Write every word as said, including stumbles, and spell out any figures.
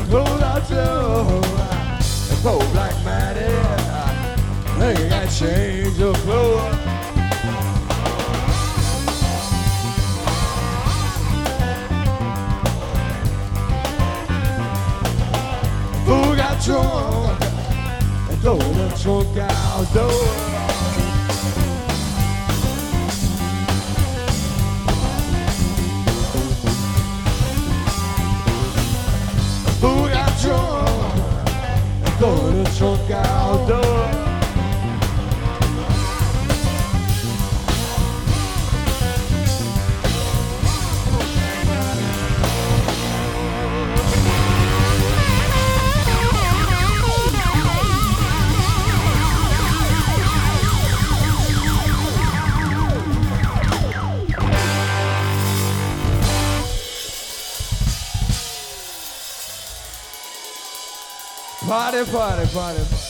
pulled out Joe. And pulled Black Matty. They got change of clothes. Fool got drunk and threw the trunk out door. Fool got drunk and threw the trunk out door. Party, party, party.